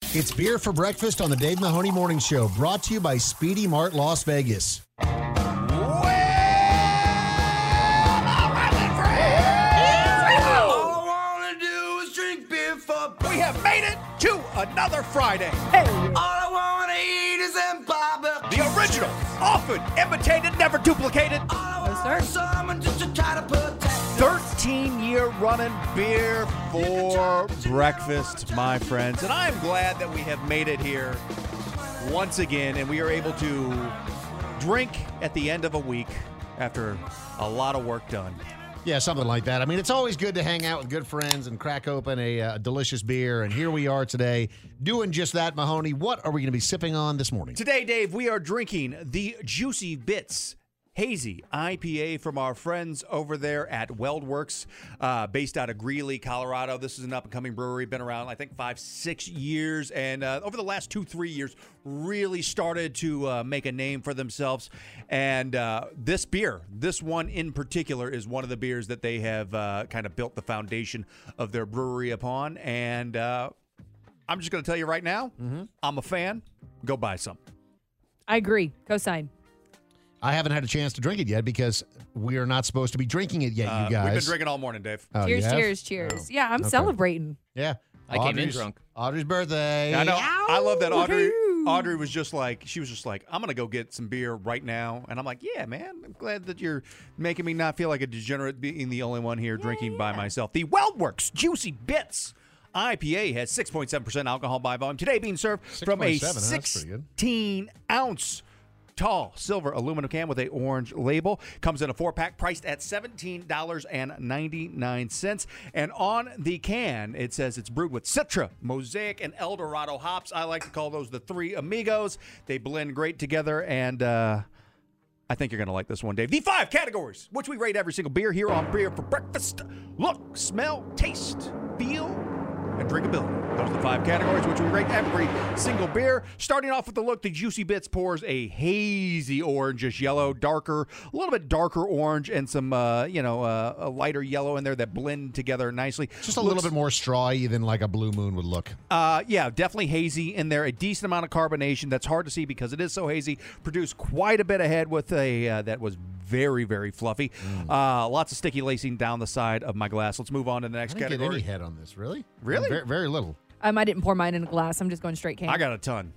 It's Beer for Breakfast on the Dave Mahoney Morning Show, brought to you by Speedy Mart Las Vegas. All I want to do is drink beer for We have made it to another Friday. All I want to eat is them barbecue. The original, often imitated, never duplicated, All I want is someone just to try to protect. 13-year running beer for breakfast, my friends. And I am glad that we have made it here once again, and we are able to drink at the end of a week after a lot of work done. Yeah, something like that. I mean, it's always good to hang out with good friends and crack open a delicious beer. And here we are today doing just that, Mahoney. What are we going to be sipping on this morning? Today, Dave, we are drinking the Juicy Bits Hazy IPA from our friends over there at WeldWorks, based out of Greeley, Colorado. This is an up-and-coming brewery, been around, I think, 5-6 years, and over the last 2-3 years, really started to make a name for themselves. And this beer, this one in particular, is one of the beers that they have kind of built the foundation of their brewery upon. And I'm just going to tell you right now, I'm a fan. Go buy some. I agree. Cosign. I haven't had a chance to drink it yet because we are not supposed to be drinking it yet, you guys. We've been drinking all morning, Dave. Oh, Cheers, you have? cheers, cheers. Oh, Yeah, I'm okay. celebrating. Yeah. I came in drunk. Audrey's birthday. I know. I love that Audrey. Woohoo. Audrey was just like, I'm going to go get some beer right now. And I'm like, yeah, man, I'm glad that you're making me not feel like a degenerate being the only one here drinking by myself. The WeldWorks Juicy Bits IPA has 6.7% alcohol by volume. Today being served from a 6.7, that's pretty good. 16-ounce tall silver aluminum can with a orange label. Comes in a 4-pack priced at $17.99. And on the can, it says it's brewed with Citra, Mosaic, and Eldorado hops. I like to call those the three amigos. They blend great together, and I think you're going to like this one, Dave. The 5 categories, which we rate every single beer here on Beer for Breakfast. Look, smell, taste, feel, and drinkability. Those are the 5 categories which we rate every single beer. Starting off with the look, the Juicy Bits pours a hazy orangish yellow, a little bit darker orange, and some, a lighter yellow in there that blend together nicely. Just a little bit more strawy than like a Blue Moon would look. Yeah, definitely hazy in there. A decent amount of carbonation. That's hard to see because it is so hazy. Produced quite a bit of head with a that was very, very fluffy. Lots of sticky lacing down the side of my glass. Let's move on to the next I didn't category. get any head on this, really? Really? Very, very little. I didn't pour mine in a glass. I'm just going straight can. I got a ton.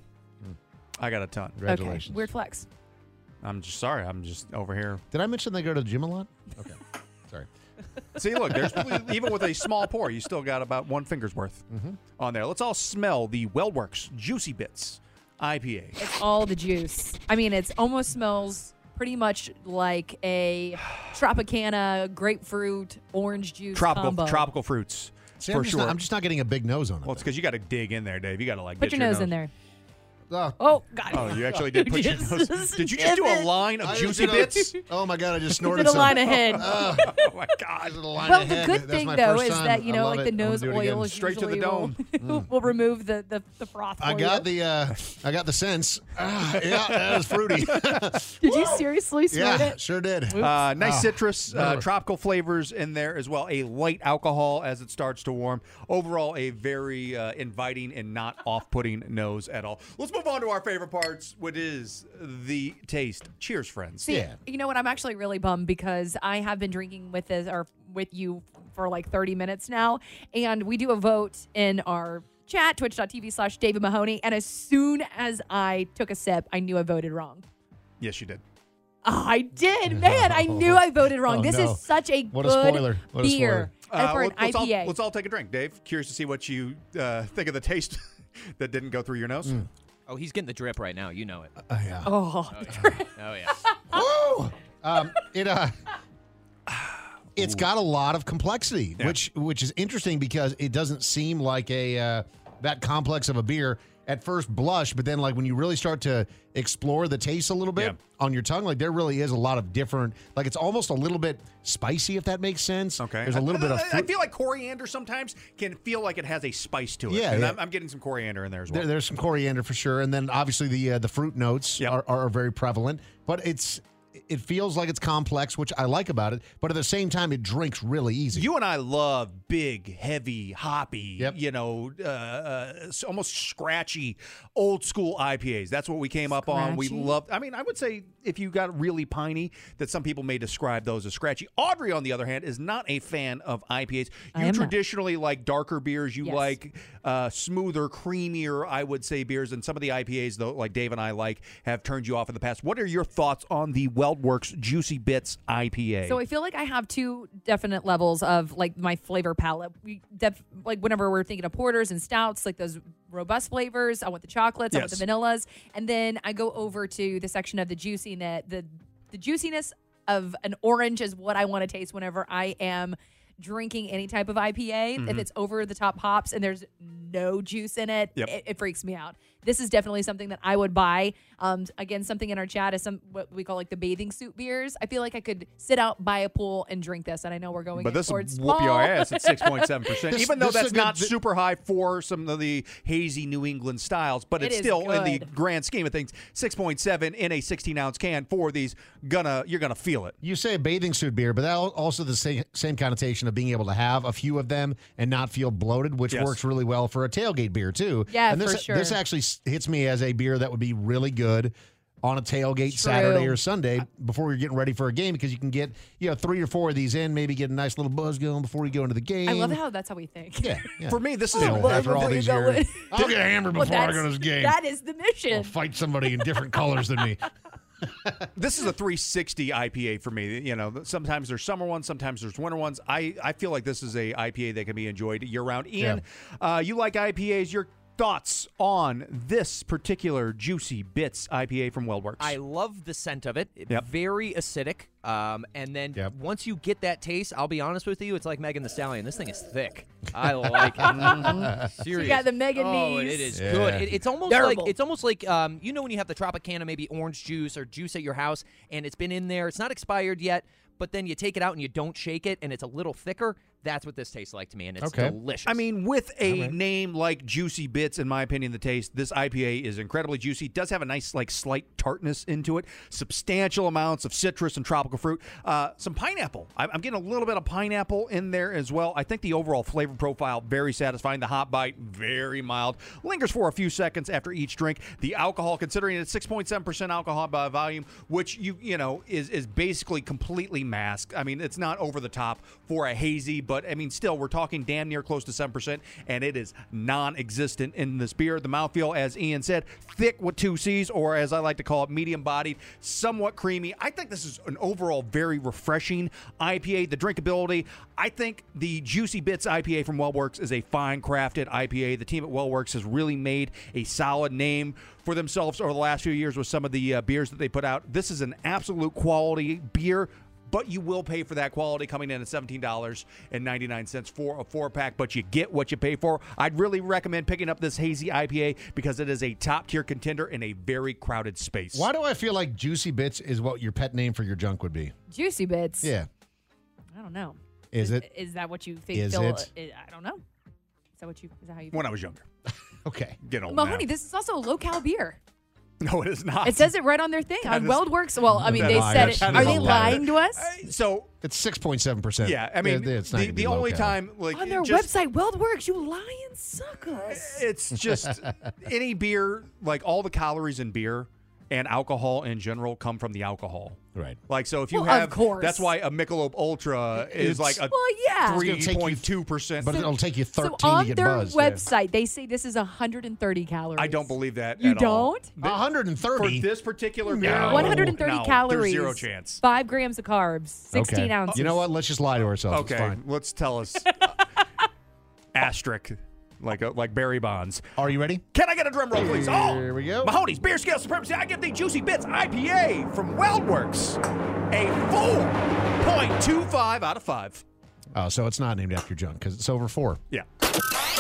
Congratulations. Okay. Weird flex. I'm just sorry. I'm just over here. Did I mention they go to the gym a lot? Okay. Sorry. See, look, there's even with a small pour, you still got about one finger's worth on there. Let's all smell the WeldWorks Juicy Bits IPA. It's all the juice. I mean, it almost smells pretty much like a Tropicana grapefruit orange juice combo. Tropical fruits. See, for sure. I'm just not getting a big nose on it. Well, it's because you got to dig in there, Dave. You got to Put get your nose in there. Oh, Oh, God. Oh, you actually did put your just nose. Did you just do a line of I Juicy just- Bits? Oh my God! I just You snorted did a some. line ahead. Oh my God! Well, the good thing, though, is that, you know, like the nose oil is Straight to the usually will remove the froth for I got the sense. Yeah, that was fruity. Did you seriously snort Yeah, it? sure did. Nice citrus, never. tropical flavors in there as well. A light alcohol as it starts to warm. Overall, a very inviting and not off-putting nose at all. Let's move on to our favorite parts, which is the taste. Cheers, friends. See, Yeah. you know what? I'm actually really bummed because I have been drinking with you for like 30 minutes now, and we do a vote in our chat, twitch.tv/David Mahoney, and as soon as I took a sip, I knew I voted wrong. Yes, you did. Oh, I did, man. I knew I voted wrong. Oh, this no. is such a What a good spoiler. What a beer. And for an let's IPA. let's all take a drink. Dave, curious to see what you think of the taste that didn't go through your nose. Oh, he's getting the drip right now. You know it. Yeah. Oh, Oh, yeah. Woo! It's got a lot of complexity, Yeah. which is interesting because it doesn't seem like a that complex of a beer at first blush, but then like when you really start to explore the taste a little bit Yeah. on your tongue, like there really is a lot of different, like it's almost a little bit spicy, if that makes sense. Okay. There's a little bit of I fruit. feel like coriander sometimes can feel like it has a spice to it. Yeah, And yeah. I'm getting some coriander in there as well. There's some coriander for sure, and then obviously the fruit notes Yep. are very prevalent. But it feels like it's complex, which I like about it, but at the same time, it drinks really easy. You and I love big, heavy, hoppy, Yep. almost scratchy, old school IPAs. That's what we came up on. We Scratchy? loved. I mean, I would say if you got really piney, that some people may describe those as scratchy. Audrey, on the other hand, is not a fan of IPAs. I You am not. traditionally like darker beers. You Yes. like smoother, creamier, I would say, beers. And some of the IPAs, though, like Dave and I like, have turned you off in the past. What are your thoughts on the WeldWerks Juicy Bits IPA? So I feel like I have two definite levels of like my flavor palette. Like whenever we're thinking of porters and stouts, like those robust flavors, I want the chocolates, I want Yes. the vanillas, and then I go over to the section of the juiciness. The juiciness of an orange is what I want to taste whenever I am drinking any type of IPA. Mm-hmm. If it's over the top hops and there's no juice in it, Yep. it freaks me out. This is definitely something that I would buy. Again, something in our chat is what we call like the bathing suit beers. I feel like I could sit out by a pool and drink this, and I know we're going But this will towards whoop your fall. ass at 6.7%, even though this is that's a good- not super high for some of the hazy New England styles. But It it's is still, in the good. grand scheme of things, 6.7 in a 16-ounce can for these. You're gonna feel it. You say a bathing suit beer, but that also the same connotation of being able to have a few of them and not feel bloated, which Yes. works really well for a tailgate beer too. Yeah, and this, for sure. This actually hits me as a beer that would be really good on a tailgate True. Saturday or Sunday before you're getting ready for a game, because you can get 3 or 4 of these in, maybe get a nice little buzz going before you go into the game. I love how that's how we think. Yeah, yeah. For me, this is Still, Buzz after all before you these go years, in. I'll get hammered Well, before I go to that's- this game. That is the mission. I'll fight somebody in different colors than me. This is a 360 IPA for me. Sometimes there's summer ones, sometimes there's winter ones. I feel like this is a IPA that can be enjoyed year round. Ian, you like IPAs? Your thoughts on this particular Juicy Bits IPA from WeldWerks? I love the scent of it. Yep. Very acidic. And then Yep. once you get that taste, I'll be honest with you, it's like Megan Thee Stallion. This thing is thick. I like it. Serious. You got the Megan Oh, knees. it is Yeah. good. It's almost Durable. like when you have the Tropicana, maybe orange juice or juice at your house, and it's been in there. It's not expired yet, but then you take it out and you don't shake it, and it's a little thicker. That's what this tastes like to me, and it's Okay. delicious. I mean, with a name like Juicy Bits, in my opinion, the taste, this IPA is incredibly juicy. It does have a nice, slight tartness into it. Substantial amounts of citrus and tropical fruit. Some pineapple. I'm getting a little bit of pineapple in there as well. I think the overall flavor profile, very satisfying. The hop bite, very mild. Lingers for a few seconds after each drink. The alcohol, considering it's 6.7% alcohol by volume, which is basically completely masked. I mean, it's not over the top for a hazy, but I mean, still, we're talking damn near close to 7%, and it is non-existent in this beer. The mouthfeel, as Ian said, thick with 2 C's, or as I like to call it, medium-bodied, somewhat creamy. I think this is an overall very refreshing IPA. The drinkability, I think the Juicy Bits IPA from WeldWerks is a fine-crafted IPA. The team at WeldWerks has really made a solid name for themselves over the last few years with some of the beers that they put out. This is an absolute quality beer, but you will pay for that quality, coming in at $17.99 for a 4-pack, but you get what you pay for. I'd really recommend picking up this hazy IPA because it is a top-tier contender in a very crowded space. Why do I feel like Juicy Bits is what your pet name for your junk would be? Juicy Bits. Yeah. I don't know. Is it? Is that what you think? Is feel, it? I don't know. Is that how you? When I was younger. Okay. Get old Mahoney, now. this is also a low-cal beer. No, it is not. It says it right on their thing on is- WeldWerks. Well, I mean, that they is- said it. that Are is they a lie. lying to us? So, It's 6.7%. yeah, I mean, It's not gonna be the only low-cal. time, On their website, WeldWerks, you lying suckers. it's just any beer, all the calories in beer and alcohol in general come from the alcohol. Right. So if you Well, have, of course. that's why a Michelob Ultra is It's- a Well, yeah. It's gonna take you- 3.2%. But it'll take you 13 So on to get their buzzed. website, they say this is 130 calories. I don't believe that You at all. don't? 130. For this particular beer, No. 130 no, calories. There's zero chance. 5 grams of carbs. 16 Okay. ounces. You know what? Let's just lie to ourselves. Okay, It's fine. let's tell us. Asterisk, like Barry Bonds. Are you ready? Can I get a drum roll, please? Here we go. Mahoney's Beer Scale Supremacy. I give the Juicy Bits IPA from WeldWerks a 4.25 out of 5. Oh, so it's not named after your junk because it's over 4. Yeah.